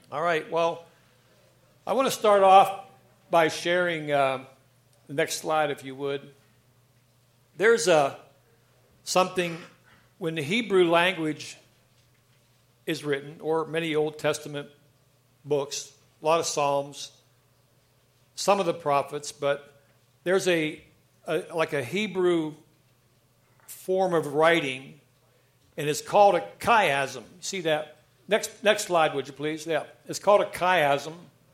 All right, well, I want to start off by sharing the next slide, if you would. There's something when the Hebrew language is written, or many Old Testament books, a lot of Psalms, some of the prophets, but there's a Hebrew form of writing, and it's called a chiasm. You see that? Next slide, would you please? Yeah, it's called a chiasm.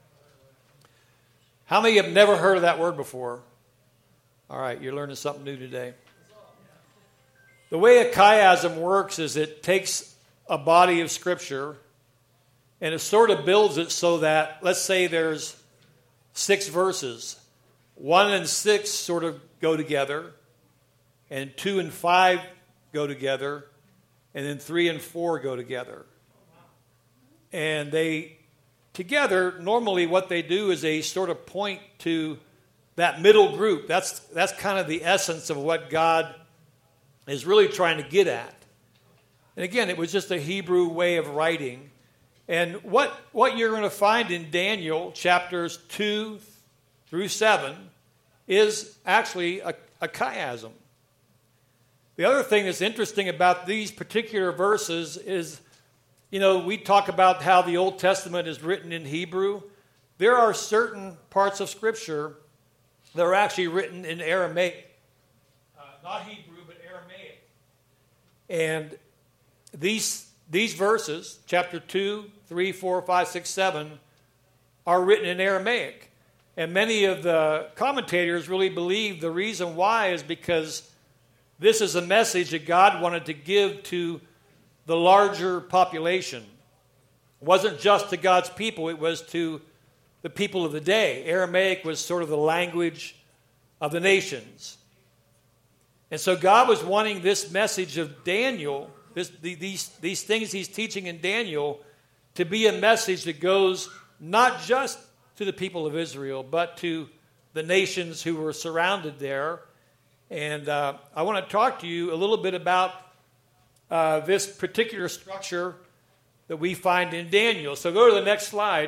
How many have never heard of that word before? All right, you're learning something new today. The way a chiasm works is it takes a body of Scripture and it sort of builds it so that, let's say there's 6 verses. 1 and 6 sort of go together, and 2 and 5 go together, and then 3 and 4 go together. And they, together, normally what they do is they sort of point to that middle group. That's kind of the essence of what God is really trying to get at. And again, it was just a Hebrew way of writing. And what you're going to find in Daniel chapters 2 through 7 is actually a chiasm. The other thing that's interesting about these particular verses is, we talk about how the Old Testament is written in Hebrew. There are certain parts of Scripture that are actually written in Aramaic. Not Hebrew, but Aramaic. And these verses, chapter 2, 3, 4, 5, 6, 7, are written in Aramaic. And many of the commentators really believe the reason why is because this is a message that God wanted to give to the larger population. It wasn't just to God's people, it was to the people of the day. Aramaic was sort of the language of the nations. And so God was wanting this message of Daniel, these things he's teaching in Daniel, to be a message that goes not just to the people of Israel, but to the nations who were surrounded there. And I want to talk to you a little bit about this particular structure that we find in Daniel. So go to the next slide.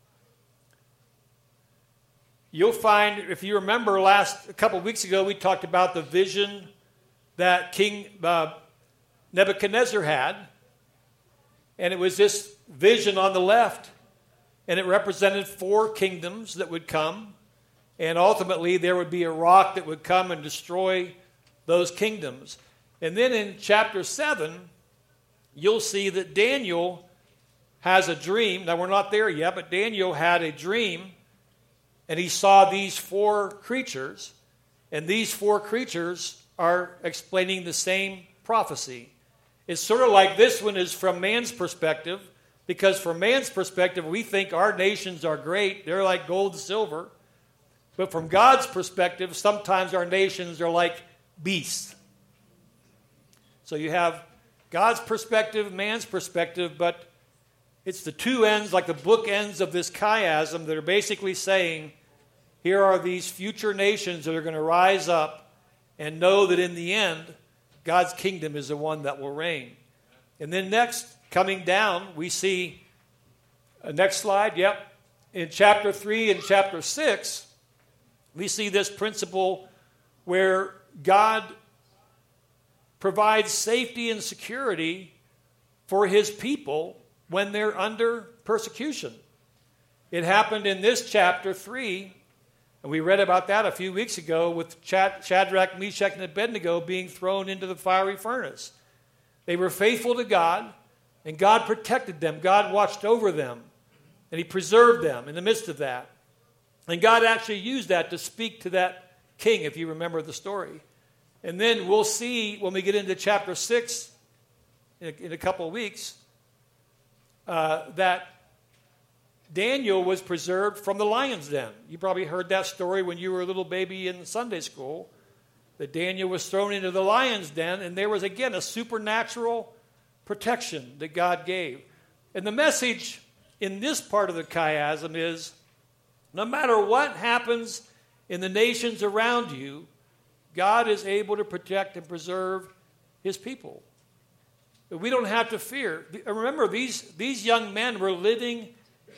You'll find, if you remember a couple of weeks ago, we talked about the vision that King Nebuchadnezzar had. And it was this vision on the left. And it represented 4 kingdoms that would come. And ultimately, there would be a rock that would come and destroy those kingdoms. And then in chapter 7, you'll see that Daniel has a dream. Now, we're not there yet, but Daniel had a dream. And he saw these 4 creatures. And these 4 creatures are explaining the same prophecy. It's sort of like this one is from man's perspective. Because from man's perspective, we think our nations are great. They're like gold and silver. But from God's perspective, sometimes our nations are like beasts. So you have God's perspective, man's perspective, but it's the two ends, like the bookends of this chiasm, that are basically saying, here are these future nations that are going to rise up and know that in the end, God's kingdom is the one that will reign. And then next, coming down, we see, next slide, yep. In chapter 3 and chapter 6, we see this principle where God provides safety and security for his people when they're under persecution. It happened in this chapter 3, and we read about that a few weeks ago with Shadrach, Meshach, and Abednego being thrown into the fiery furnace. They were faithful to God, and God protected them. God watched over them, and he preserved them in the midst of that. And God actually used that to speak to that king, if you remember the story. And then we'll see when we get into chapter 6 in a couple of weeks that Daniel was preserved from the lion's den. You probably heard that story when you were a little baby in Sunday school, that Daniel was thrown into the lion's den, and there was, again, a supernatural protection that God gave. And the message in this part of the chiasm is, no matter what happens in the nations around you, God is able to protect and preserve his people. We don't have to fear. Remember, these young men were living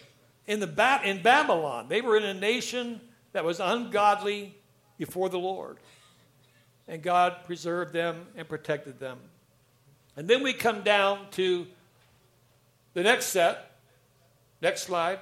in Babylon. They were in a nation that was ungodly before the Lord. And God preserved them and protected them. And then we come down to the next set. Next slide.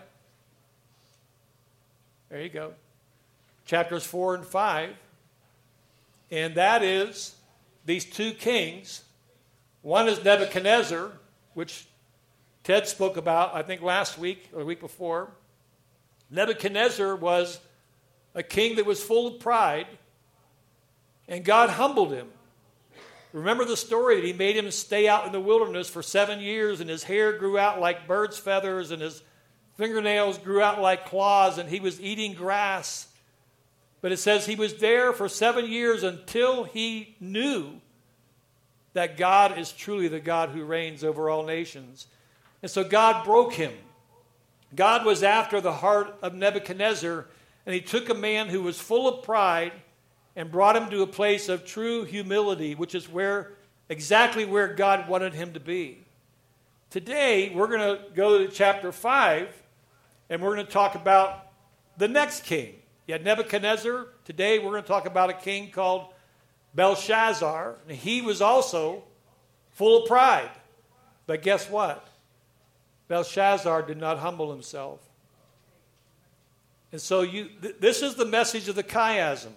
There you go. Chapters 4 and 5. And that is these two kings. One is Nebuchadnezzar, which Ted spoke about, I think, last week or the week before. Nebuchadnezzar was a king that was full of pride, and God humbled him. Remember the story that he made him stay out in the wilderness for 7 years, and his hair grew out like bird's feathers, and his fingernails grew out like claws, and he was eating grass. But it says he was there for 7 years until he knew that God is truly the God who reigns over all nations. And so God broke him. God was after the heart of Nebuchadnezzar, and he took a man who was full of pride and brought him to a place of true humility, which is exactly where God wanted him to be. Today, we're going to go to chapter 5, and we're going to talk about the next king. You had Nebuchadnezzar. Today, we're going to talk about a king called Belshazzar. And he was also full of pride. But guess what? Belshazzar did not humble himself. And so this is the message of the chiasm.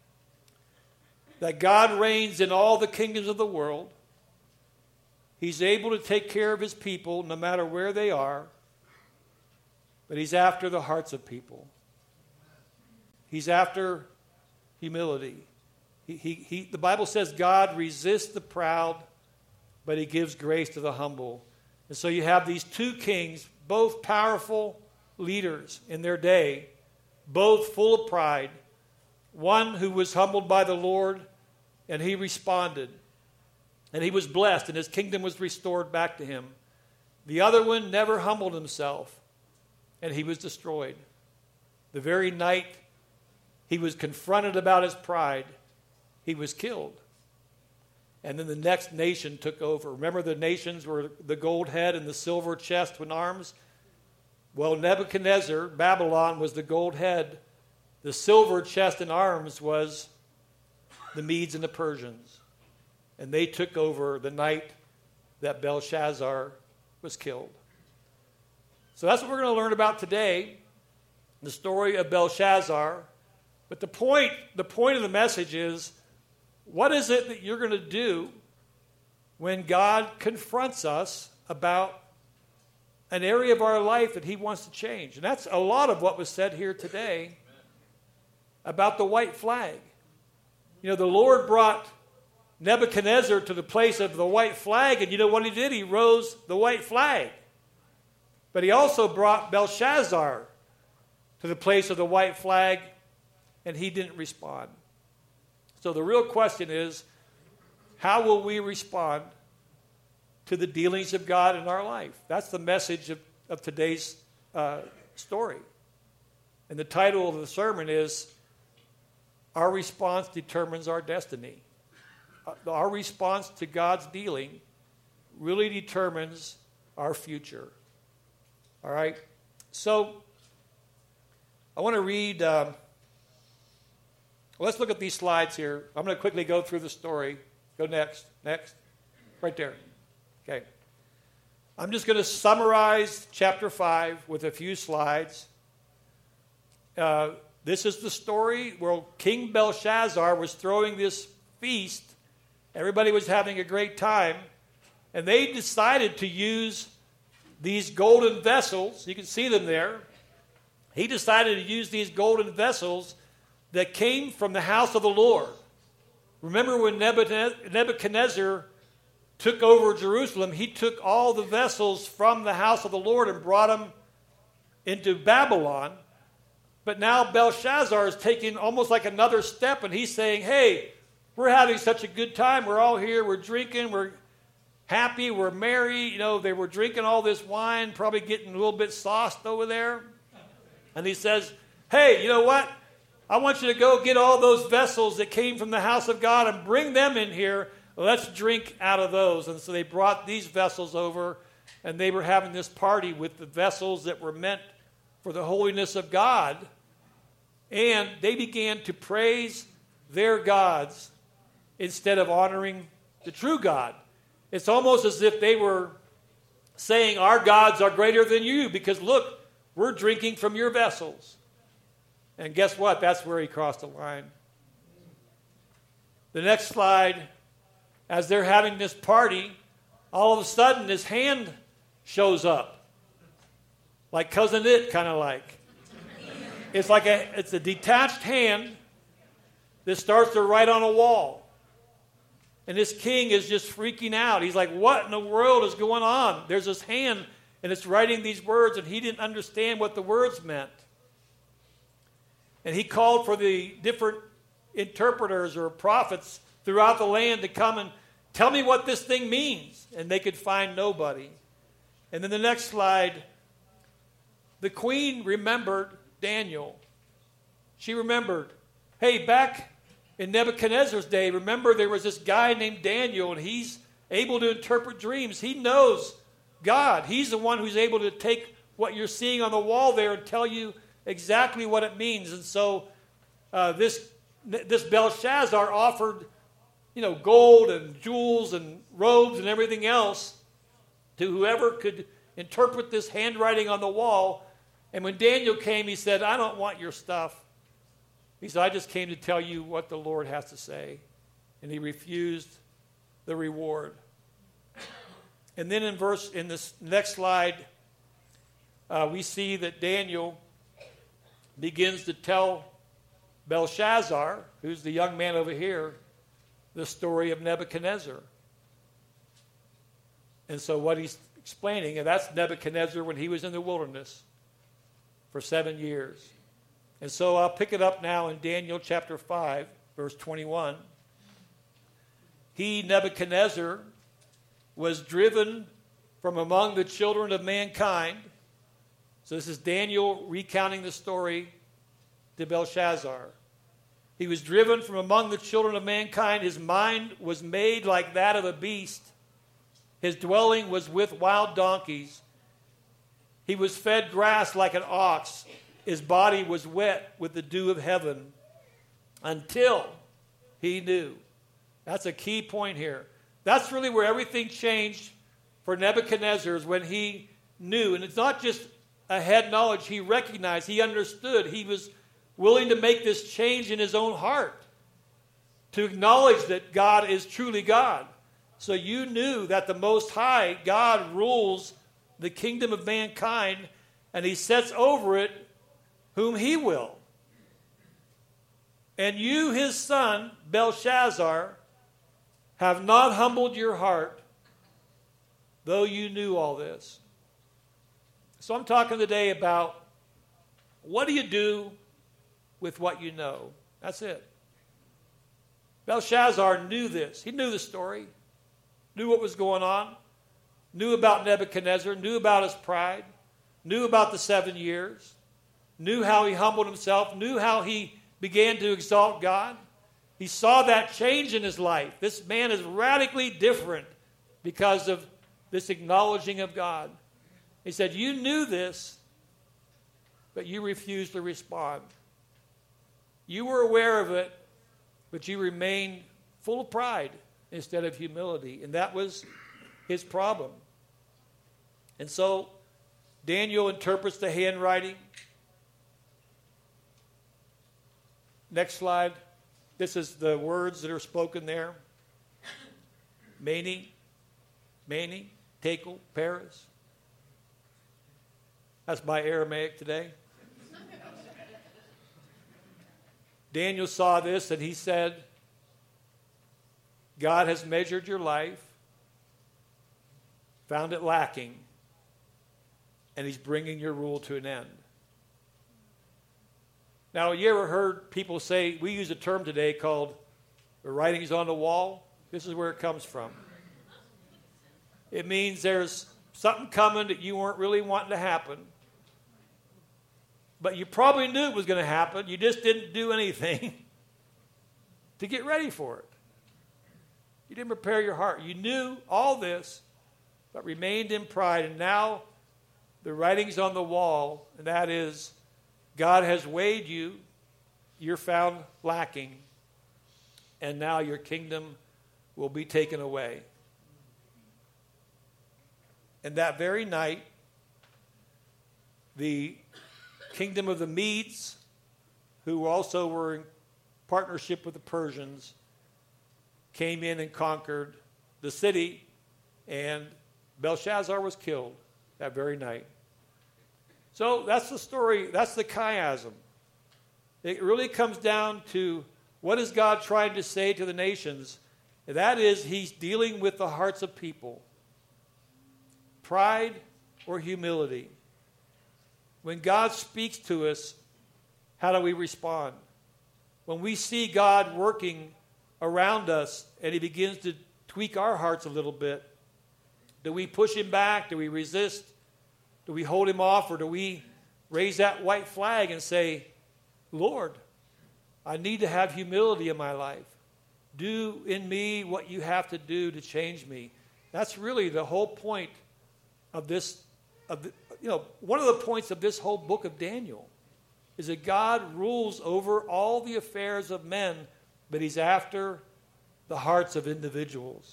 That God reigns in all the kingdoms of the world. He's able to take care of his people no matter where they are. But he's after the hearts of people. He's after humility. The Bible says God resists the proud, but he gives grace to the humble. And so you have these two kings, both powerful leaders in their day, both full of pride. One who was humbled by the Lord, and he responded. And he was blessed, and his kingdom was restored back to him. The other one never humbled himself, and he was destroyed. The very night he was confronted about his pride, he was killed. And then the next nation took over. Remember, the nations were the gold head and the silver chest with arms? Well, Nebuchadnezzar, Babylon, was the gold head. The silver chest and arms was the Medes and the Persians. And they took over the night that Belshazzar was killed. So that's what we're going to learn about today, the story of Belshazzar. But the point of the message is, what is it that you're going to do when God confronts us about an area of our life that he wants to change? And that's a lot of what was said here today about the white flag. You know, the Lord brought Nebuchadnezzar to the place of the white flag, and you know what he did? He rose the white flag. But he also brought Belshazzar to the place of the white flag, and he didn't respond. So the real question is, how will we respond to the dealings of God in our life? That's the message of today's story. And the title of the sermon is, Our Response Determines Our Destiny. Our response to God's dealing really determines our future. All right? So, I want to read... let's look at these slides here. I'm going to quickly go through the story. Go next. Next. Right there. Okay. I'm just going to summarize chapter 5 with a few slides. This is the story where King Belshazzar was throwing this feast. Everybody was having a great time. And they decided to use these golden vessels. You can see them there. He decided to use these golden vessels that came from the house of the Lord. Remember when Nebuchadnezzar took over Jerusalem, he took all the vessels from the house of the Lord and brought them into Babylon. But now Belshazzar is taking almost like another step, and he's saying, hey, we're having such a good time. We're all here. We're drinking. We're happy. We're merry. You know, they were drinking all this wine, probably getting a little bit sauced over there. And he says, hey, you know what? I want you to go get all those vessels that came from the house of God and bring them in here. Let's drink out of those. And so they brought these vessels over, and they were having this party with the vessels that were meant for the holiness of God, and they began to praise their gods instead of honoring the true God. It's almost as if they were saying, our gods are greater than you because look, we're drinking from your vessels. And guess what? That's where he crossed the line. The next slide, as they're having this party, all of a sudden his hand shows up. Like Cousin It, kind of like. It's a detached hand that starts to write on a wall. And this king is just freaking out. He's like, what in the world is going on? There's this hand, and it's writing these words, and he didn't understand what the words meant. And he called for the different interpreters or prophets throughout the land to come and tell me what this thing means. And they could find nobody. And then the next slide, the queen remembered Daniel. She remembered, hey, back in Nebuchadnezzar's day, remember there was this guy named Daniel, and he's able to interpret dreams. He knows God. He's the one who's able to take what you're seeing on the wall there and tell you exactly what it means. And so this Belshazzar offered, gold and jewels and robes and everything else to whoever could interpret this handwriting on the wall. And when Daniel came, he said, I don't want your stuff. He said, I just came to tell you what the Lord has to say. And he refused the reward. And then in this next slide, we see that Daniel begins to tell Belshazzar, who's the young man over here, the story of Nebuchadnezzar. And so what he's explaining, and that's Nebuchadnezzar when he was in the wilderness for 7 years. And so I'll pick it up now in Daniel chapter 5, verse 21. He, Nebuchadnezzar, was driven from among the children of mankind. So this is Daniel recounting the story to Belshazzar. He was driven from among the children of mankind. His mind was made like that of a beast. His dwelling was with wild donkeys. He was fed grass like an ox. His body was wet with the dew of heaven until he knew. That's a key point here. That's really where everything changed for Nebuchadnezzar, is when he knew. And it's not just a head knowledge. He recognized, he understood. He was willing to make this change in his own heart to acknowledge that God is truly God. So you knew that the Most High, God, rules the kingdom of mankind, and he sets over it whom he will. And you, his son, Belshazzar, have not humbled your heart, though you knew all this. So I'm talking today about, what do you do with what you know? That's it. Belshazzar knew this. He knew the story, knew what was going on, knew about Nebuchadnezzar, knew about his pride, knew about the 7 years, knew how he humbled himself, knew how he began to exalt God. He saw that change in his life. This man is radically different because of this acknowledging of God. He said, you knew this, but you refused to respond. You were aware of it, but you remained full of pride instead of humility. And that was his problem. And so Daniel interprets the handwriting. Next slide. This is the words that are spoken there. Mene, Tekel, Paris. That's my Aramaic today. Daniel saw this and he said, God has measured your life, found it lacking, and he's bringing your rule to an end. Now, you ever heard people say, we use a term today called the writings on the wall? This is where it comes from. It means there's something coming that you weren't really wanting to happen, but you probably knew it was going to happen. You just didn't do anything to get ready for it. You didn't prepare your heart. You knew all this, but remained in pride. And now the writing's on the wall, and that is God has weighed you, you're found lacking, and now your kingdom will be taken away. And that very night, the kingdom of the Medes, who also were in partnership with the Persians, came in and conquered the city, and Belshazzar was killed that very night. So that's the story. That's the chiasm. It really comes down to what is God trying to say to the nations? And that is, he's dealing with the hearts of people. Pride or humility. When God speaks to us, how do we respond? When we see God working around us and he begins to tweak our hearts a little bit, do we push him back? Do we resist? Do we hold him off? Or do we raise that white flag and say, Lord, I need to have humility in my life. Do in me what you have to do to change me. That's really the whole point of this. One of the points of this whole book of Daniel is that God rules over all the affairs of men, but he's after the hearts of individuals.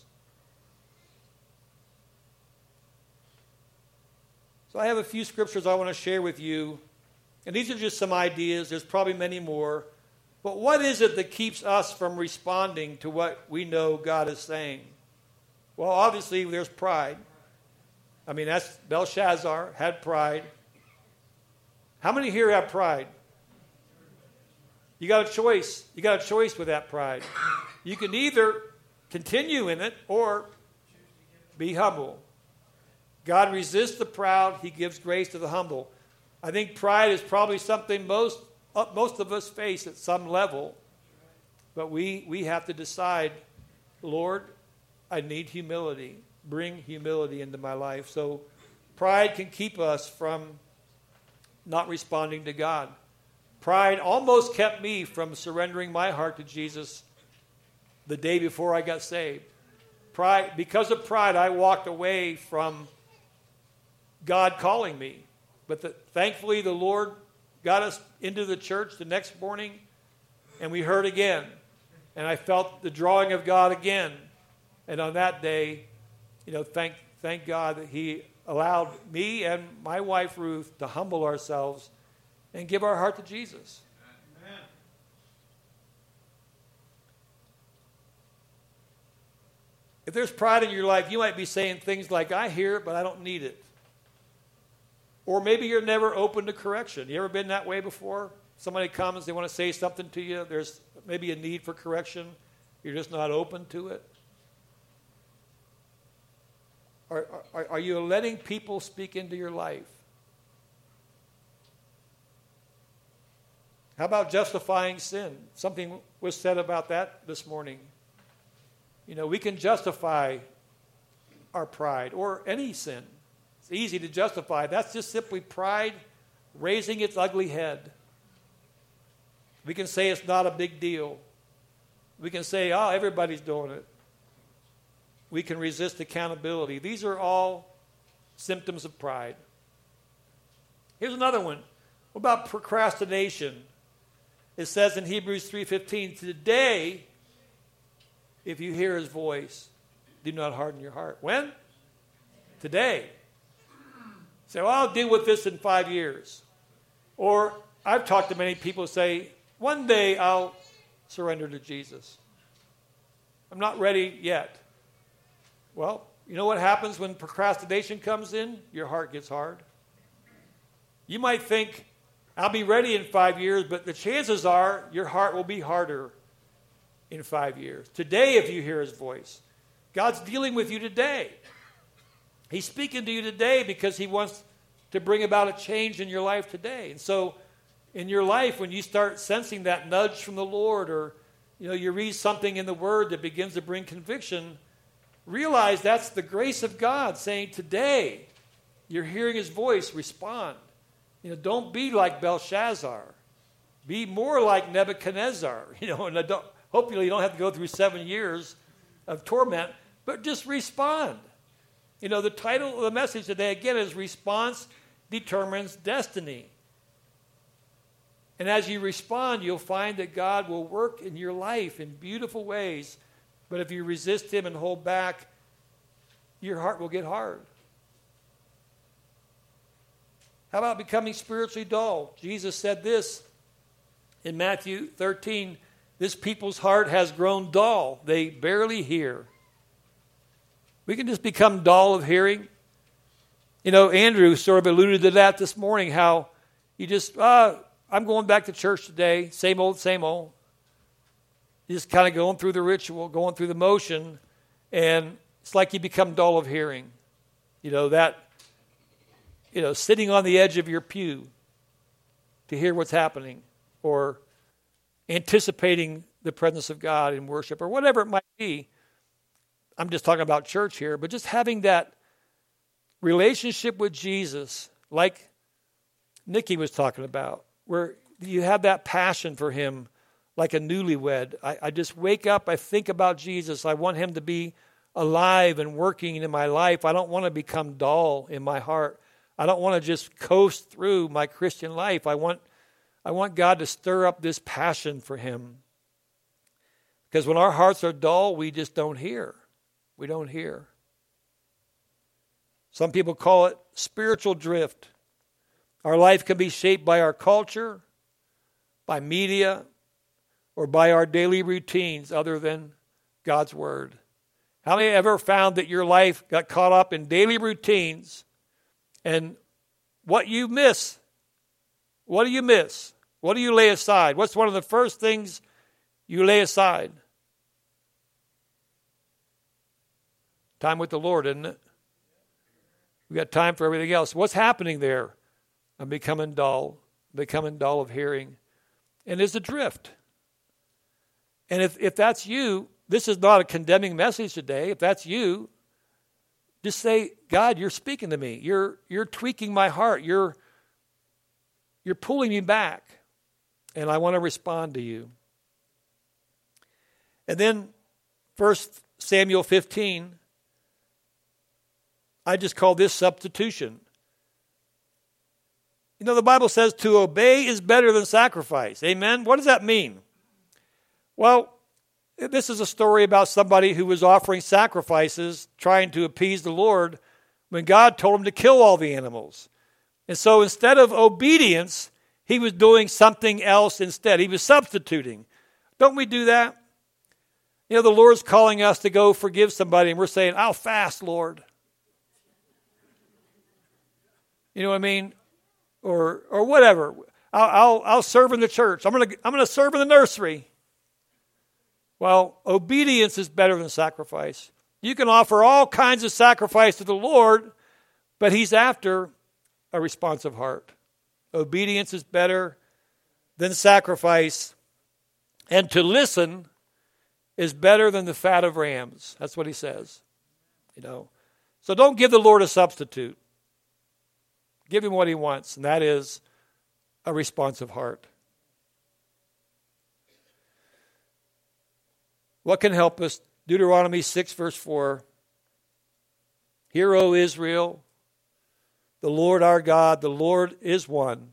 So I have a few scriptures I want to share with you, and these are just some ideas. There's probably many more. But what is it that keeps us from responding to what we know God is saying? Well, obviously, there's pride. I mean, that's Belshazzar had pride. How many here have pride? You got a choice. You got a choice with that pride. You can either continue in it or be humble. God resists the proud. He gives grace to the humble. I think pride is probably something most of us face at some level. But we have to decide, Lord, I need humility. Bring humility into my life. So pride can keep us from not responding to God. Pride almost kept me from surrendering my heart to Jesus the day before I got saved. Because of pride, I walked away from God calling me. But thankfully, the Lord got us into the church the next morning, and we heard again. And I felt the drawing of God again. And on that day, thank God that he allowed me and my wife Ruth to humble ourselves and give our heart to Jesus. Amen. If there's pride in your life, you might be saying things like, I hear it, but I don't need it. Or maybe you're never open to correction. You ever been that way before? Somebody comes, they want to say something to you. There's maybe a need for correction. You're just not open to it. Are you letting people speak into your life? How about justifying sin? Something was said about that this morning. We can justify our pride or any sin. It's easy to justify. That's just simply pride raising its ugly head. We can say it's not a big deal. We can say, everybody's doing it. We can resist accountability. These are all symptoms of pride. Here's another one. What about procrastination? It says in Hebrews 3:15, today, if you hear his voice, do not harden your heart. When? Today. Say, I'll deal with this in 5 years. Or I've talked to many people who say, one day I'll surrender to Jesus. I'm not ready yet. Well, you know what happens when procrastination comes in? Your heart gets hard. You might think, I'll be ready in 5 years, but the chances are your heart will be harder in 5 years. Today, if you hear his voice, God's dealing with you today. He's speaking to you today because he wants to bring about a change in your life today. And so in your life, when you start sensing that nudge from the Lord, or you read something in the Word that begins to bring conviction, realize that's the grace of God saying, today, you're hearing his voice, respond. Don't be like Belshazzar. Be more like Nebuchadnezzar. And hopefully you don't have to go through 7 years of torment, but just respond. The title of the message today, again, is Response Determines Destiny. And as you respond, you'll find that God will work in your life in beautiful ways. But if you resist him and hold back, your heart will get hard. How about becoming spiritually dull? Jesus said this in Matthew 13, this people's heart has grown dull. They barely hear. We can just become dull of hearing. You know, Andrew sort of alluded to that this morning, how you just, I'm going back to church today, same old, same old. You're just kind of going through the ritual, going through the motion, and it's like you become dull of hearing. You know, that, sitting on the edge of your pew to hear what's happening, or anticipating the presence of God in worship, or whatever it might be. I'm just talking about church here, but just having that relationship with Jesus, like Nikki was talking about, where you have that passion for him like a newlywed. I just wake up, I think about Jesus. I want him to be alive and working in my life. I don't want to become dull in my heart. I don't want to just coast through my Christian life. I want God to stir up this passion for him. Because when our hearts are dull, we just don't hear. We don't hear. Some people call it spiritual drift. Our life can be shaped by our culture, by media, or by our daily routines other than God's Word. How many ever found that your life got caught up in daily routines, and what you miss? What do you miss? What do you lay aside? What's one of the first things you lay aside? Time with the Lord, isn't it? We got time for everything else. What's happening there? I'm becoming dull of hearing. And it's a drift. And if that's you, this is not a condemning message today. If that's you, just say, God, you're speaking to me. You're tweaking my heart. You're pulling me back. And I want to respond to you. And then 1 Samuel 15, I just call this substitution. You know, the Bible says to obey is better than sacrifice. Amen? What does that mean? Well, this is a story about somebody who was offering sacrifices, trying to appease the Lord, when God told him to kill all the animals. And so instead of obedience, he was doing something else instead. He was substituting. Don't we do that? You know, the Lord's calling us to go forgive somebody, and we're saying, I'll fast, Lord. You know what I mean? Or whatever. I'll serve in the church. I'm gonna serve in the nursery. Well, obedience is better than sacrifice. You can offer all kinds of sacrifice to the Lord, but he's after a responsive heart. Obedience is better than sacrifice, and to listen is better than the fat of rams. That's what he says. You know. So don't give the Lord a substitute. Give him what he wants, and that is a responsive heart. What can help us? Deuteronomy 6, verse 4. Hear, O Israel, the Lord our God, the Lord is one.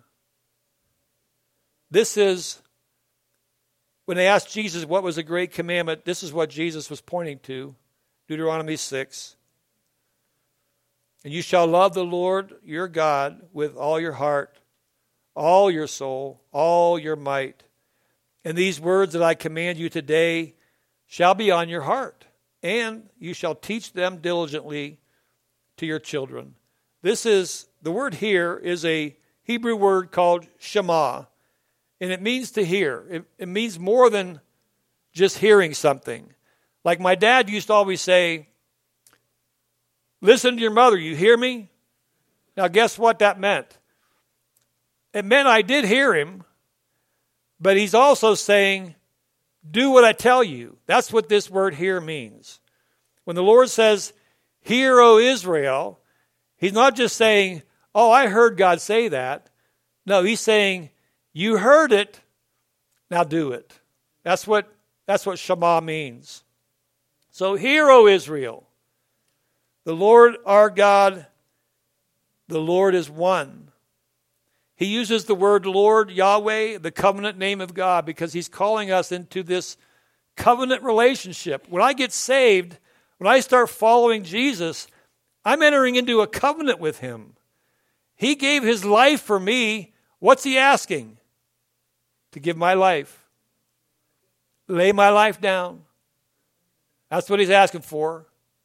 This is, when they asked Jesus what was a great commandment, this is what Jesus was pointing to. Deuteronomy 6. And you shall love the Lord your God with all your heart, all your soul, all your might. And these words that I command you today shall be on your heart, and you shall teach them diligently to your children. The word here is a Hebrew word called Shema, and it means to hear. It means more than just hearing something. Like my dad used to always say, listen to your mother, you hear me? Now guess what that meant? It meant I did hear him, but he's also saying, do what I tell you. That's what this word here means. When the Lord says, hear, O Israel, he's not just saying, oh, I heard God say that. No, he's saying, you heard it, now do it. That's what Shema means. So hear, O Israel, the Lord our God, the Lord is one. He uses the word Lord, Yahweh, the covenant name of God, because he's calling us into this covenant relationship. When I get saved, when I start following Jesus, I'm entering into a covenant with him. He gave his life for me. What's he asking? To give my life. Lay my life down. That's what he's asking for.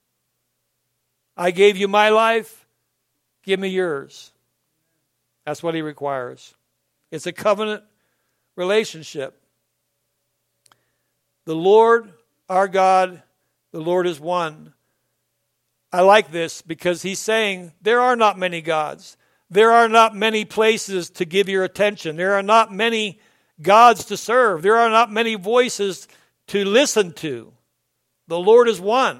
I gave you my life. Give me yours. That's what he requires. It's a covenant relationship. The Lord, our God, the Lord is one. I like this because he's saying there are not many gods. There are not many places to give your attention. There are not many gods to serve. There are not many voices to listen to. The Lord is one.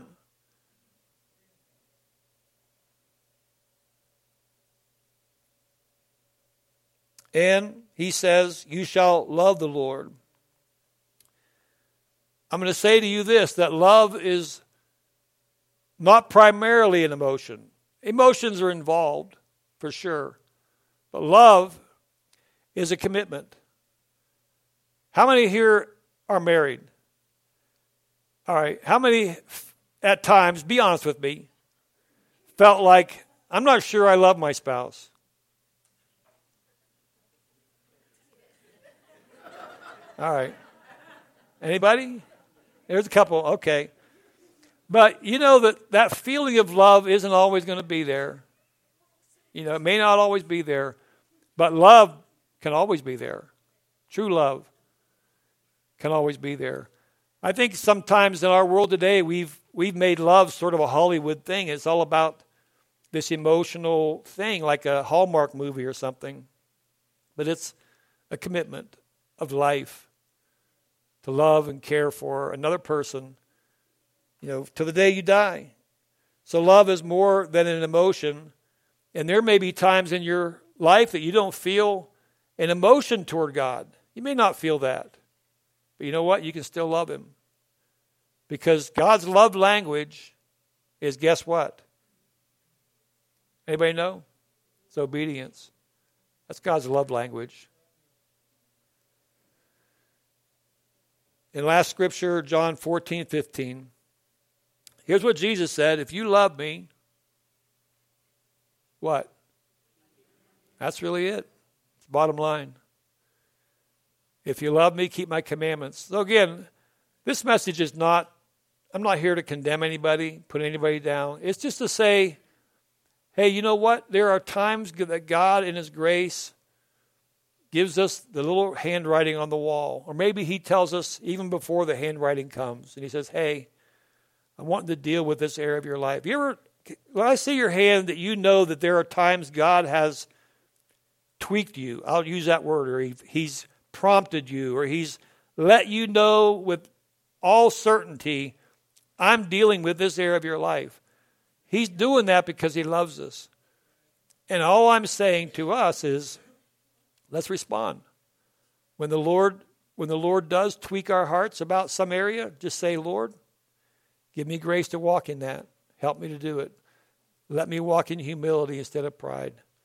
And he says, you shall love the Lord. I'm going to say to you this, that love is not primarily an emotion. Emotions are involved, for sure. But love is a commitment. How many here are married? All right. How many, at times, be honest with me, felt like, I'm not sure I love my spouse? All right. Anybody? There's a couple. Okay. But you know that feeling of love isn't always going to be there. You know, it may not always be there. But love can always be there. True love can always be there. I think sometimes in our world today, we've made love sort of a Hollywood thing. It's all about this emotional thing, like a Hallmark movie or something. But it's a commitment of life to love and care for another person, you know, to the day you die. So love is more than an emotion. And there may be times in your life that you don't feel an emotion toward God. You may not feel that. But you know what? You can still love him. Because God's love language is, guess what? Anybody know? It's obedience. That's God's love language. In last scripture, John 14:15. Here's what Jesus said. If you love me, what? That's really it. It's bottom line. If you love me, keep my commandments. So again, this message is not, I'm not here to condemn anybody, put anybody down. It's just to say, hey, you know what? There are times that God in his grace gives us the little handwriting on the wall. Or maybe he tells us even before the handwriting comes. And he says, hey, I want to deal with this area of your life. When I see your hand, that you know that there are times God has tweaked you. I'll use that word. Or he's prompted you. Or he's let you know with all certainty, I'm dealing with this area of your life. He's doing that because he loves us. And all I'm saying to us is, let's respond. When the Lord does tweak our hearts about some area, just say, Lord, give me grace to walk in that. Help me to do it. Let me walk in humility instead of pride.